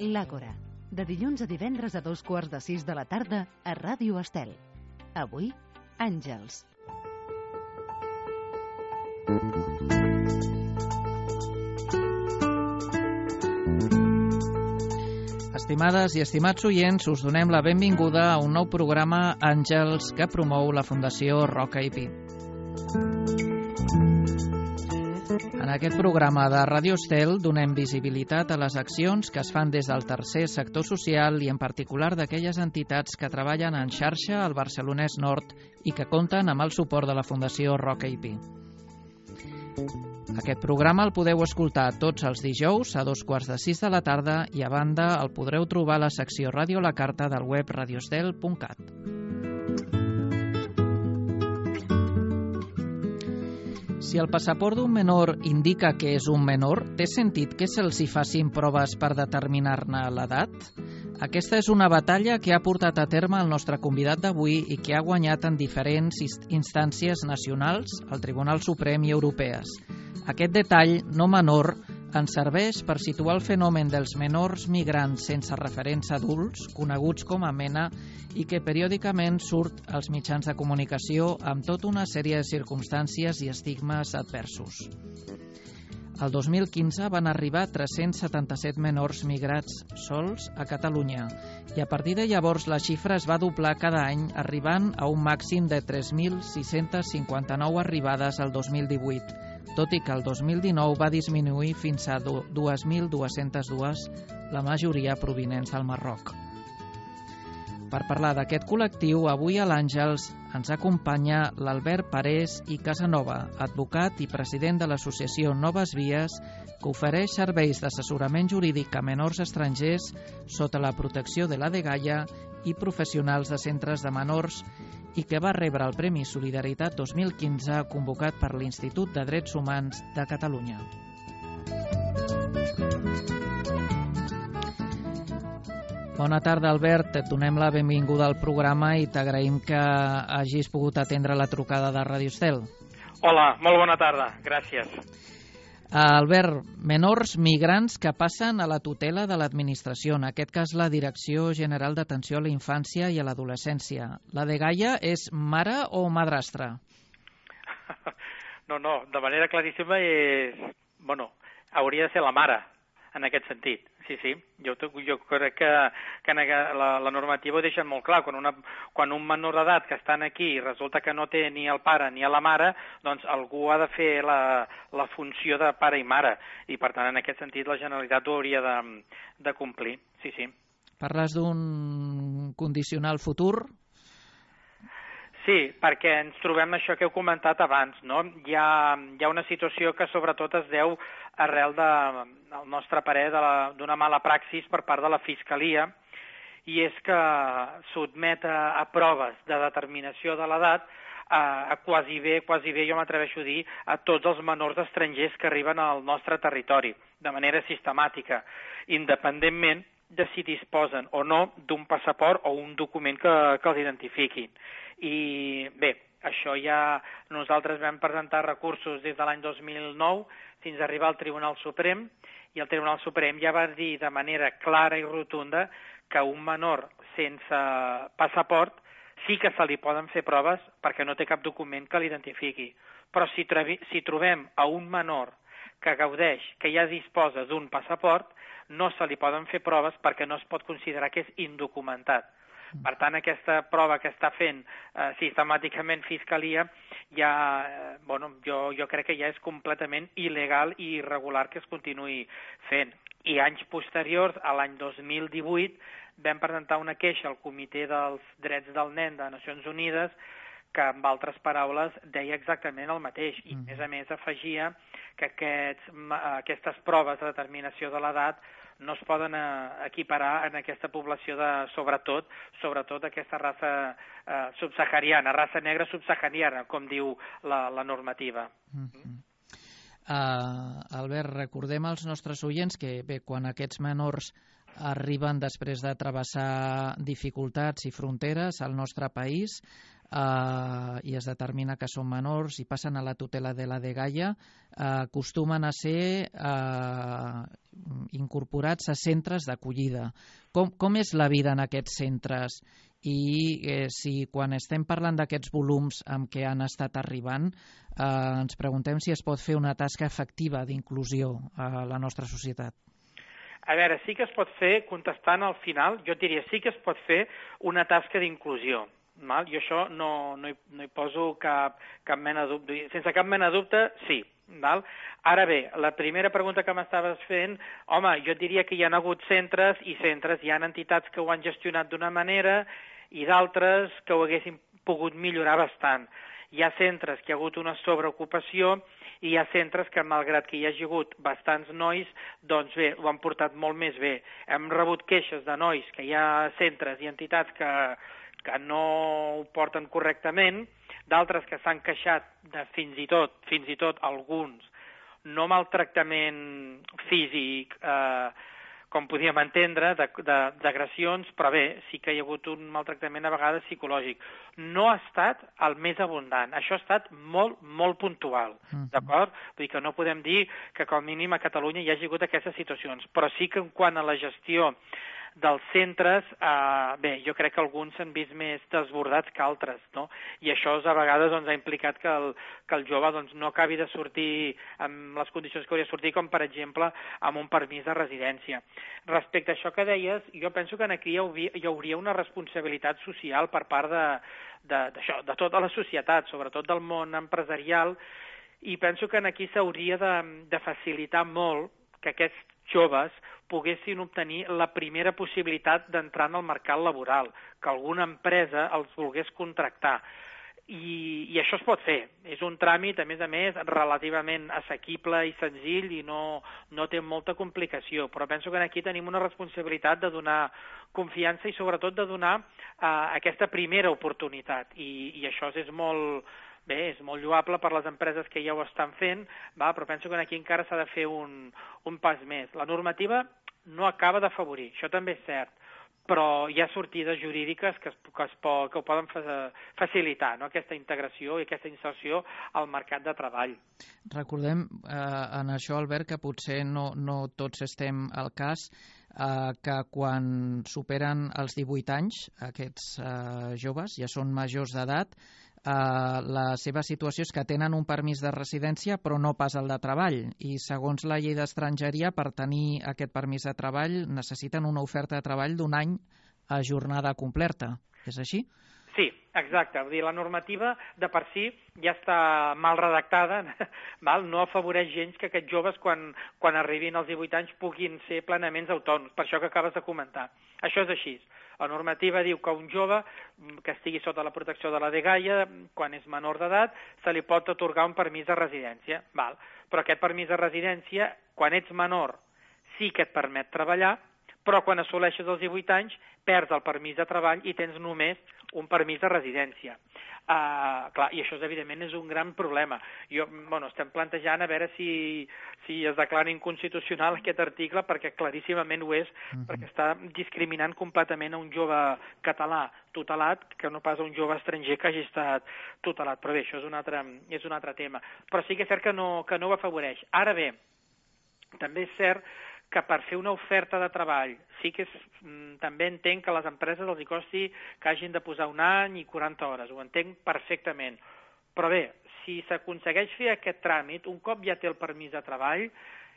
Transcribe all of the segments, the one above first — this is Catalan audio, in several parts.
L'Àgora, de dilluns a divendres a 5:15 de la tarda a Ràdio Estel. Avui, Àngels. Estimades i estimats oients, us donem la benvinguda a un nou programa Àngels que promou la Fundació Roca i Pi. En aquest programa de Ràdio Estel donem visibilitat a les accions que es fan des del tercer sector social i en particular d'aquelles entitats que treballen en xarxa al Barcelonès Nord i que compten amb el suport de la Fundació Roca i Pi. Aquest programa el podeu escoltar tots els dijous a 5:15 de la tarda i a banda el podreu trobar a la secció Ràdio la Carta del web radioestel.cat. Si el passaport d'un menor indica que és un menor, té sentit que se'ls hi facin proves per determinar-ne l'edat? Aquesta és una batalla que ha portat a terme el nostre convidat d'avui i que ha guanyat en diferents instàncies nacionals, al Tribunal Suprem i europees. Aquest detall no menor ens serveix per situar el fenomen dels menors migrants sense referents adults, coneguts com a MENA, i que periòdicament surt als mitjans de comunicació amb tota una sèrie de circumstàncies i estigmes adversos. El 2015 van arribar 377 menors migrats sols a Catalunya i a partir de llavors la xifra es va doblar cada any, arribant a un màxim de 3.659 arribades al 2018, tot i que el 2019 va disminuir fins a 2.202, la majoria provinents del Marroc. Per parlar d'aquest col·lectiu, avui a l'Àngels ens acompanya l'Albert Parés i Casanova, advocat i president de l'associació Noves Vies, que ofereix serveis d'assessorament jurídic a menors estrangers sota la protecció de la dgaia i professionals de centres de menors i que va rebre el Premi Solidaritat 2015 convocat per l'Institut de Drets Humans de Catalunya. Bona tarda, Albert. Et donem la benvinguda al programa i t'agraïm que hagis pogut atendre la trucada de Ràdio Estel. Hola, molt bona tarda. Gràcies. Albert, menors migrants que passen a la tutela de l'administració, en aquest cas la Direcció General d'Atenció a la Infància i a l'Adolescència. La dgaia és mare o madrastra? No, de manera claríssima hauria de ser la mare, en aquest sentit. Sí. Jo crec que la normativa ho deixa molt clar. Quan un menor d'edat que estan aquí i resulta que no té ni el pare ni la mare, doncs algú ha de fer la funció de pare i mare. I, per tant, en aquest sentit, la Generalitat ho hauria de complir. Sí. Parles d'un condicional futur? Sí, perquè ens trobem això que heu comentat abans, no? Hi ha una situació que sobretot es deu arrel al nostre parer d'una mala praxis per part de la Fiscalia, i és que sotmet a proves de determinació de l'edat a quasi bé, jo m'atreveixo a dir, a tots els menors estrangers que arriben al nostre territori, de manera sistemàtica, independentment de si disposen o no d'un passaport o un document que els identifiquin. I bé, això ja nosaltres vam presentar recursos des de l'any 2009 fins a arribar al Tribunal Suprem, i el Tribunal Suprem ja va dir de manera clara i rotunda que un menor sense passaport sí que se li poden fer proves perquè no té cap document que l'identifiqui. Però si trobem a un menor que gaudeix, que ja disposa d'un passaport, no se li poden fer proves perquè no es pot considerar que és indocumentat. Per tant, aquesta prova que està fent sistemàticament Fiscalia jo crec que ja és completament il·legal i irregular que es continuï fent. I anys posteriors, a l'any 2018, vam presentar una queixa al Comitè dels Drets del Nen de Nacions Unides que, amb altres paraules, deia exactament el mateix. I, a més, afegia que aquestes proves de determinació de l'edat no es poden equiparar en aquesta població sobretot aquesta raça subsahariana, raça negra subsahariana, com diu la normativa. Albert, recordem als nostres oients que quan aquests menors arriben després de travessar dificultats i fronteres al nostre país, i es determina que són menors i passen a la tutela de la dgaia, acostumen a ser incorporats a centres d'acollida. Com és la vida en aquests centres? I si quan estem parlant d'aquests volums amb què han estat arribant, ens preguntem si es pot fer una tasca efectiva d'inclusió a la nostra societat. A veure, sí que es pot fer, contestant al final, jo diria sí que es pot fer una tasca d'inclusió. Jo això no hi poso cap mena de dubte. Sense cap mena de dubte, sí. Ara bé, la primera pregunta que m'estaves fent, home, jo diria que hi ha hagut centres i centres, hi ha entitats que ho han gestionat d'una manera i d'altres que ho haguessin pogut millorar bastant. Hi ha centres que hi ha hagut una sobreocupació i hi ha centres que, malgrat que hi hagi hagut bastants nois, doncs bé, ho han portat molt més bé. Hem rebut queixes de nois que hi ha centres i entitats que no ho porten correctament, d'altres que s'han queixat de fins i tot alguns, no maltractament físic, com podíem entendre, d'agressions, però bé, sí que hi ha hagut un maltractament a vegades psicològic. No ha estat el més abundant, això ha estat molt, molt puntual, d'acord? Vull dir que no podem dir que com a mínim a Catalunya hi hagi hagut aquestes situacions, però sí que en quant a la gestió dels centres, bé, jo crec que alguns s'han vist més desbordats que altres, no? I això a vegades ha implicat que el jove no acabi de sortir amb les condicions que hauria de sortir, com per exemple amb un permís de residència. Respecte a això que deies, jo penso que aquí hi hauria una responsabilitat social per part de tota la societat, sobretot del món empresarial, i penso que aquí s'hauria de facilitar molt que aquests joves poguessin obtenir la primera possibilitat d'entrar en el mercat laboral, que alguna empresa els volgués contractar. I això es pot fer. És un tràmit, a més, relativament assequible i senzill i no té molta complicació, però penso que aquí tenim una responsabilitat de donar confiança i sobretot de donar aquesta primera oportunitat. I això és molt... Bé, és molt lloable per les empreses que ja ho estan fent, però penso que aquí encara s'ha de fer un pas més. La normativa no acaba d'afavorir, això també és cert, però hi ha sortides jurídiques que ho poden facilitar, no? Aquesta integració i aquesta inserció al mercat de treball. Recordem en això, Albert, que potser no tots estem al cas, que quan superen els 18 anys, aquests joves ja són majors d'edat, la seva situació és que tenen un permís de residència però no pas el de treball, i segons la llei d'estrangeria, per tenir aquest permís de treball necessiten una oferta de treball d'un any a jornada completa. És així? Sí, exacte. Vull dir, la normativa de per si ja està mal redactada, no afavoreix gens que aquests joves quan arribin als 18 anys puguin ser plenament autònoms, per això que acabes de comentar. Això és així. La normativa diu que un jove que estigui sota la protecció de la dgaia, quan és menor d'edat, se li pot atorgar un permís de residència. Però aquest permís de residència, quan ets menor, sí que et permet treballar, però quan assoleixes els 18 anys perds el permís de treball i tens només un permís de residència. Clar, i això evidentment és un gran problema. Estem plantejant a veure si es declara inconstitucional aquest article, perquè claríssimament ho és, perquè està discriminant completament a un jove català tutelat que no pas a un jove estranger que hagi estat tutelat. Però bé, això és un altre tema. Però sí que és cert que no ho afavoreix. Ara bé, també és cert que per fer una oferta de treball sí que també entenc que a les empreses els hi costi que hagin de posar un any i 40 hores, ho entenc perfectament. Però bé, si s'aconsegueix fer aquest tràmit, un cop ja té el permís de treball,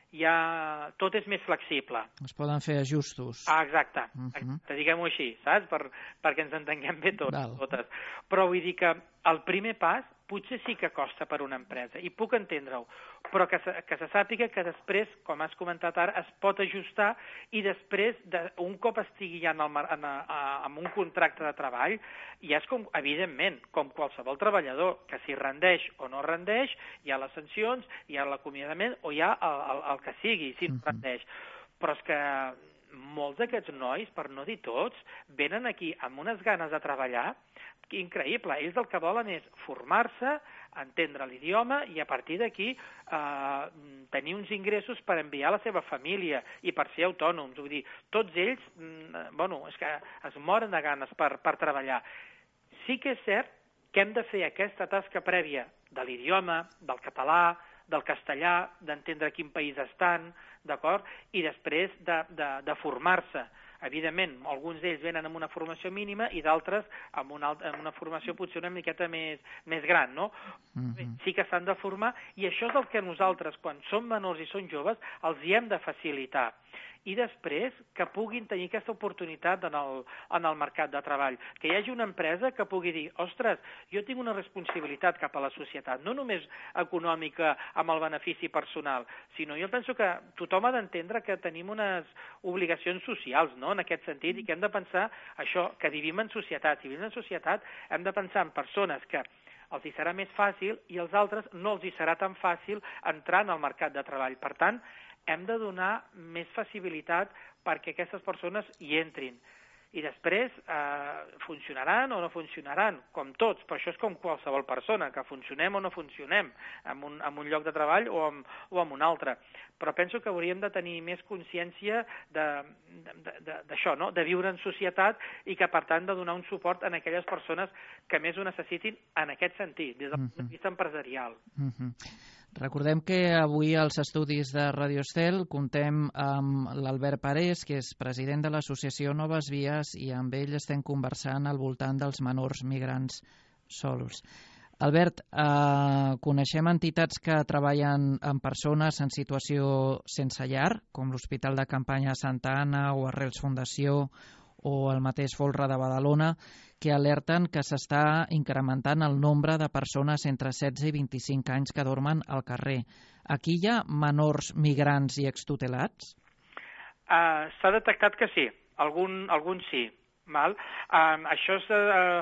ja tot és més flexible. Es poden fer ajustos. Exacte, diguem-ho així, saps? Perquè ens entenguem bé totes. Però vull dir que el primer pas potser sí que costa per una empresa, i puc entendre-ho, però que se sàpiga que després, com has comentat ara, es pot ajustar i després, un cop estigui ja amb un contracte de treball, ja és com, evidentment, com qualsevol treballador, que si rendeix o no rendeix, hi ha les sancions, hi ha l'acomiadament o hi ha el que sigui, si no rendeix. Però és que molts d'aquests nois, per no dir tots, venen aquí amb unes ganes de treballar increïble. Ells el que volen és formar-se, entendre l'idioma i a partir d'aquí tenir uns ingressos per enviar a la seva família i per ser autònoms. Vull dir, tots ells, és que es moren de ganes per treballar. Sí que és cert que hem de fer aquesta tasca prèvia de l'idioma, del català, del castellà, d'entendre quin país estan, d'acord? I després de formar-se. Evidentment, alguns d'ells venen amb una formació mínima i d'altres amb una formació potser una miqueta més gran, no? Sí que s'han de formar i això és el que nosaltres, quan som menors i són joves, els hi hem de facilitar. I després que puguin tenir aquesta oportunitat en el mercat de treball, que hi hagi una empresa que pugui dir, ostres, jo tinc una responsabilitat cap a la societat, no només econòmica amb el benefici personal, sinó jo penso que tothom ha d'entendre que tenim unes obligacions socials, no?, en aquest sentit, i que hem de pensar això, que vivim en societat. Si vivim en societat hem de pensar en persones que els hi serà més fàcil i als altres no els hi serà tan fàcil entrar en el mercat de treball. Per tant, hem de donar més facilitat perquè aquestes persones hi entrin. I després funcionaran o no funcionaran, com tots, però això és com qualsevol persona, que funcionem o no funcionem en un lloc de treball o en un altre. Però penso que hauríem de tenir més consciència d'això, no?, de viure en societat i que, per tant, de donar un suport a aquelles persones que més ho necessitin en aquest sentit, des del punt de vista empresarial. Recordem que avui als estudis de Radio Estel contem amb l'Albert Parés, que és president de l'associació Noves Vies, i amb ell estem conversant al voltant dels menors migrants sols. Albert, coneixem entitats que treballen amb persones en situació sense llar, com l'Hospital de Campanya Santa Anna o Arrels Fundació o el mateix Folre de Badalona, que alerten que s'està incrementant el nombre de persones entre 16 i 25 anys que dormen al carrer. Aquí hi ha menors migrants i extutelats? S'ha detectat que sí, algun sí. Val? Això és...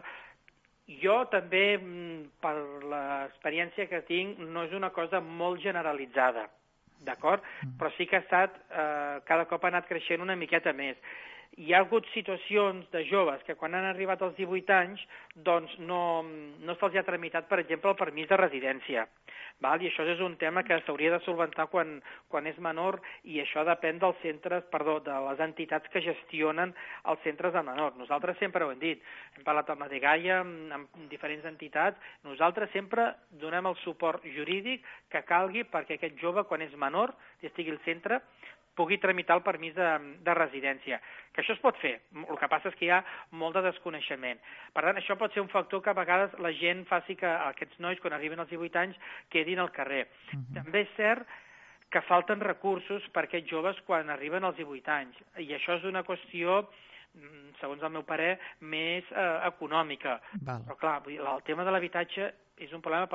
Jo també, per l'experiència que tinc, no és una cosa molt generalitzada, d'acord? Però sí que ha estat, cada cop ha anat creixent una miqueta més. Hi ha hagut situacions de joves que quan han arribat als 18 anys doncs no se'ls ha tramitat, per exemple, el permís de residència. Val? I això és un tema que s'hauria de solventar quan és menor, i això depèn dels centres, de les entitats que gestionen els centres de menor. Nosaltres sempre ho hem dit, hem parlat amb la Dgaia, amb diferents entitats, nosaltres sempre donem el suport jurídic que calgui perquè aquest jove, quan és menor i estigui al centre, pugui tramitar el permís de residència. Que això es pot fer, el que passa és que hi ha molt de desconeixement. Per tant, això pot ser un factor que a vegades la gent faci que aquests nois, quan arriben als 18 anys, quedin al carrer. També és cert que falten recursos per a aquests joves quan arriben als 18 anys, i això és una qüestió, segons el meu parer, més econòmica. Val. Però clar, el tema de l'habitatge és un problema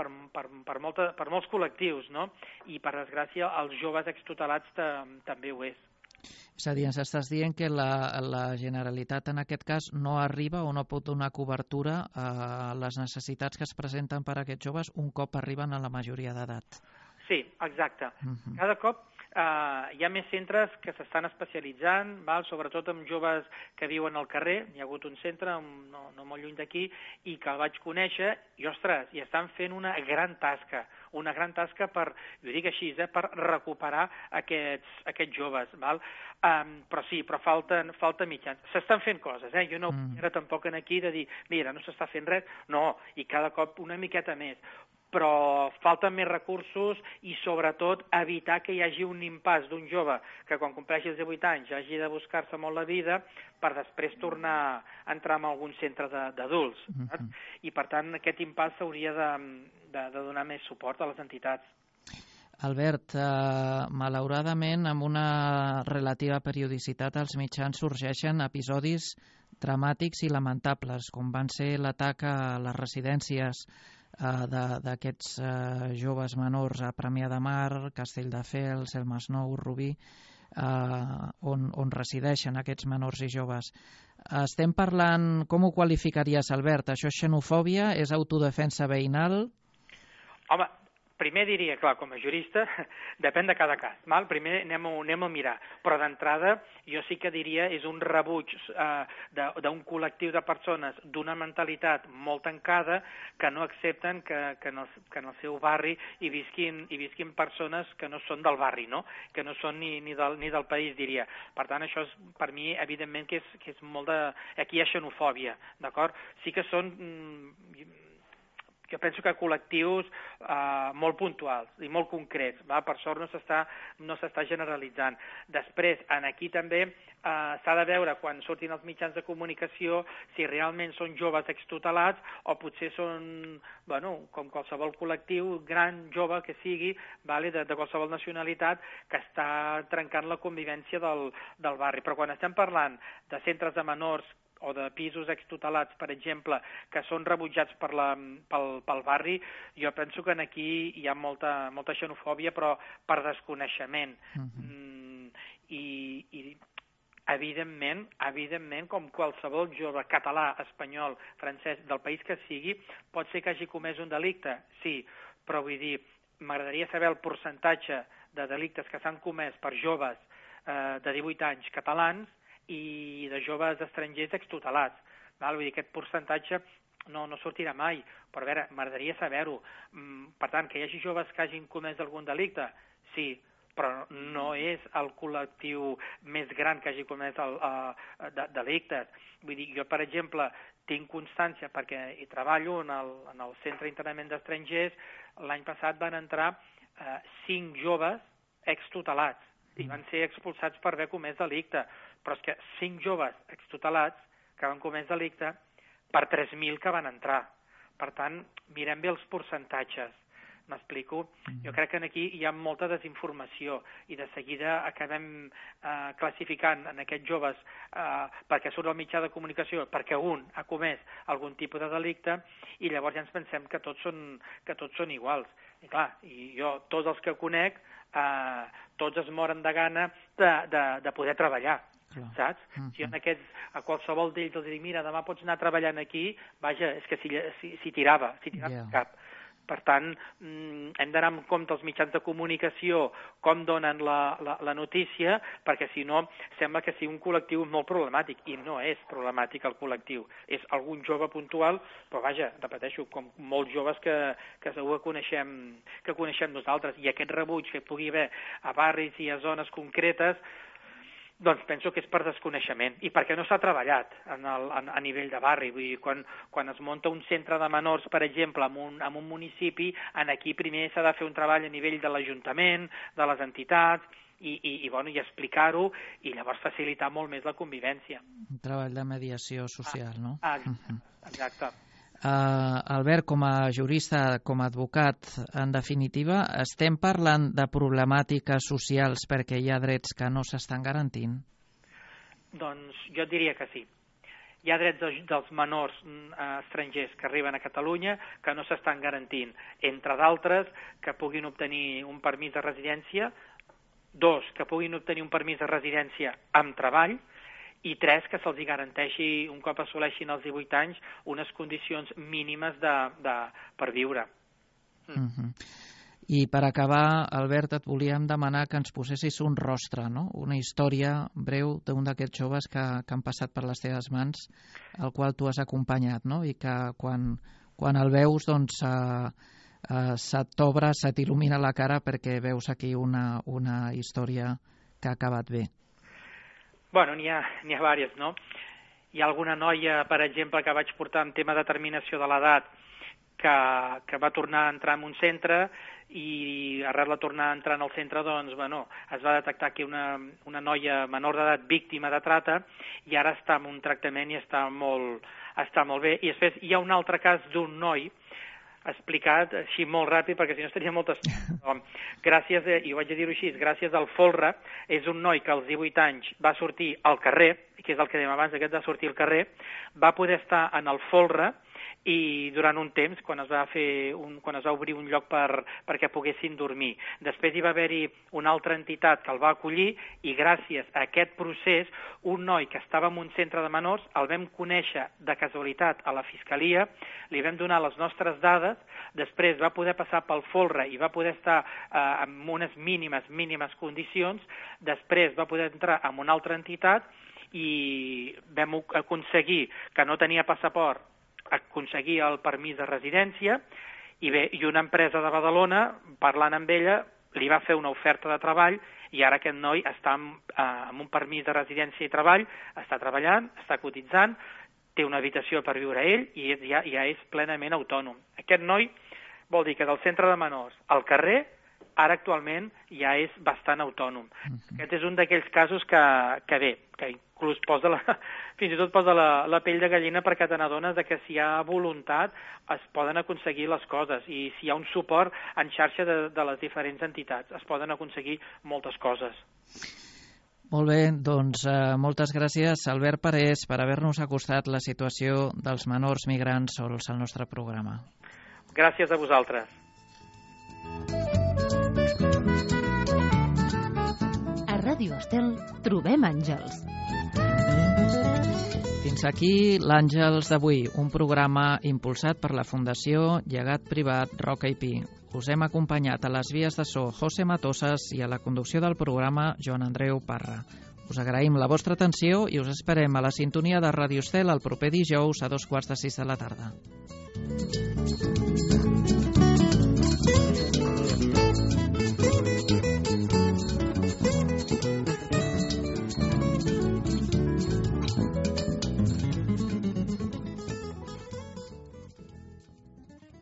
per molts col·lectius, no? I, per desgràcia, els joves extutelats també ho és. És a dir, ens estàs dient que la Generalitat en aquest cas no arriba o no pot donar cobertura a les necessitats que es presenten per a aquests joves un cop arriben a la majoria d'edat. Sí, exacte. Cada cop hi ha més centres que s'estan especialitzant, sobretot amb joves que viuen al carrer. Hi ha hagut un centre no molt lluny d'aquí i que el vaig conèixer i, ostres, hi estan fent una gran tasca per, jo dic així, per recuperar aquests joves. Però falta mitjans. S'estan fent coses, jo no era tampoc aquí de dir, mira, no s'està fent res, no, i cada cop una miqueta més. Però falten més recursos i, sobretot, evitar que hi hagi un impàs d'un jove que quan compleixi els 18 anys hagi de buscar-se molt la vida per després tornar a entrar en algun centre d'adults. I, per tant, aquest impàs s'hauria de donar més suport a les entitats. Albert, malauradament, amb una relativa periodicitat als mitjans sorgeixen episodis dramàtics i lamentables, com van ser l'atac a les residències d'aquests joves menors a Premià de Mar, Castelldefels, el Masnou, Rubí, on resideixen aquests menors i joves. Estem parlant, com ho qualificaries, Albert? Això és xenofòbia? És autodefensa veïnal? Home, primer diria, clar, com a jurista, depèn de cada cas. Primer anem a mirar, però d'entrada jo sí que diria és un rebuig d'un col·lectiu de persones d'una mentalitat molt tancada que no accepten que en el seu barri hi visquin persones que no són del barri, no? Que no són ni del país, diria. Per tant, això és, per mi, evidentment que és molt de... Aquí hi ha xenofòbia, d'acord? Sí que són... jo penso que col·lectius molt puntuals i molt concrets, per sort no s'està generalitzant. Després, aquí també s'ha de veure quan surtin els mitjans de comunicació si realment són joves extutelats o potser són, com qualsevol col·lectiu, gran, jove que sigui, de qualsevol nacionalitat, que està trencant la convivència del barri. Però quan estem parlant de centres de menors o de pisos extutelats, per exemple, que són rebutjats pel barri, jo penso que aquí hi ha molta xenofòbia, però per desconeixement. I evidentment, com qualsevol jove català, espanyol, francès, del país que sigui, pot ser que hagi comès un delicte, sí, però vull dir, m'agradaria saber el percentatge de delictes que s'han comès per joves de 18 anys catalans i de joves estrangers extutelats. Vull dir, aquest percentatge no sortirà mai, però a veure, m'agradaria saber-ho. Per tant, que hi hagi joves que hagin comès algun delicte, sí, però no és el col·lectiu més gran que hagi comès delictes. Vull dir, jo, per exemple, tinc constància, perquè hi treballo en el Centre d'Internament d'Estrangers, l'any passat van entrar 5 joves extutelats i van ser expulsats per haver comès delicte. Però és que 5 joves extutelats que van comès delicte per 3.000 que van entrar. Per tant, mirem bé els percentatges. M'explico? Jo crec que aquí hi ha molta desinformació i de seguida acabem classificant en aquests joves perquè surt al mitjà de comunicació, perquè un ha comès algun tipus de delicte i llavors ja ens pensem que tots són iguals. I clar, jo, tots els que conec, tots es moren de gana de poder treballar. Saps? Si a qualsevol d'ells els dic, mira, demà pots anar treballant aquí, vaja, és que s'hi tirava el cap. Per tant, hem d'anar amb compte els mitjans de comunicació, com donen la notícia, perquè si no sembla que sigui un col·lectiu molt problemàtic, i no és problemàtic el col·lectiu, és algun jove puntual, però vaja, repeteixo, com molts joves que segur que coneixem nosaltres, i aquest rebuig que pugui haver a barris i a zones concretes, doncs penso que és per desconeixement i perquè no s'ha treballat a nivell de barri. Vull dir, quan es munta un centre de menors, per exemple, en un municipi, aquí primer s'ha de fer un treball a nivell de l'Ajuntament, de les entitats, i explicar-ho i llavors facilitar molt més la convivència. Un treball de mediació social, no? Exacte. Albert, com a jurista, com a advocat, en definitiva, estem parlant de problemàtiques socials perquè hi ha drets que no s'estan garantint? Doncs jo diria que sí. Hi ha drets dels menors estrangers que arriben a Catalunya que no s'estan garantint, entre d'altres que puguin obtenir un permís de residència, 2, que puguin obtenir un permís de residència amb treball, i 3, que se'ls garanteixi, un cop assoleixin els 18 anys, unes condicions mínimes per viure. I per acabar, Albert, et volíem demanar que ens posessis un rostre, no? Una història breu d'un d'aquests joves que han passat per les teves mans, el qual tu has acompanyat, no? I que quan el veus, doncs, se't t'obre, se t'il·lumina la cara perquè veus aquí una història que ha acabat bé. Bueno, n'hi ha diverses, no? Hi ha alguna noia, per exemple, que vaig portar en tema de determinació de l'edat que va tornar a entrar en un centre i arrel de tornar a entrar en el centre, doncs, es va detectar que una noia menor d'edat víctima de trata i ara està en un tractament i està molt bé. I després hi ha un altre cas d'un noi explicat així molt ràpid, perquè si no estaria moltes... Gràcies, i ho vaig a dir-ho així, gràcies al folre, és un noi que als 18 anys va sortir al carrer, que és el que dèiem abans, aquest de sortir al carrer, va poder estar en el folre i durant un temps, quan es va obrir un lloc perquè poguessin dormir. Després hi va haver-hi una altra entitat que el va acollir i gràcies a aquest procés, un noi que estava en un centre de menors, el vam conèixer de casualitat a la Fiscalia, li vam donar les nostres dades, després va poder passar pel folre i va poder estar en unes mínimes condicions, després va poder entrar en una altra entitat i vam aconseguir que no tenia passaport, aconseguir el permís de residència i una empresa de Badalona, parlant amb ella, li va fer una oferta de treball i ara aquest noi està amb un permís de residència i treball, està treballant, està cotitzant, té una habitació per viure ell i ja és plenament autònom. Aquest noi vol dir que del centre de menors al carrer, ara actualment ja és bastant autònom. Aquest és un d'aquells casos que inclús fins i tot posa la pell de gallina, perquè te n'adones que si hi ha voluntat es poden aconseguir les coses, i si hi ha un suport en xarxa de les diferents entitats es poden aconseguir moltes coses. Molt bé, doncs moltes gràcies, Albert Parés, per haver-nos acostat la situació dels menors migrants sols al nostre programa. Gràcies a vosaltres. A Ràdio Estel trobem àngels. Fins aquí l'Àngels d'avui, un programa impulsat per la Fundació Llegat Privat Roca i Pi. Us hem acompanyat a les vies de so José Matosas i a la conducció del programa Joan Andreu Parra. Us agraïm la vostra atenció i us esperem a la sintonia de Ràdio Estel el proper dijous a 14:45 de la tarda.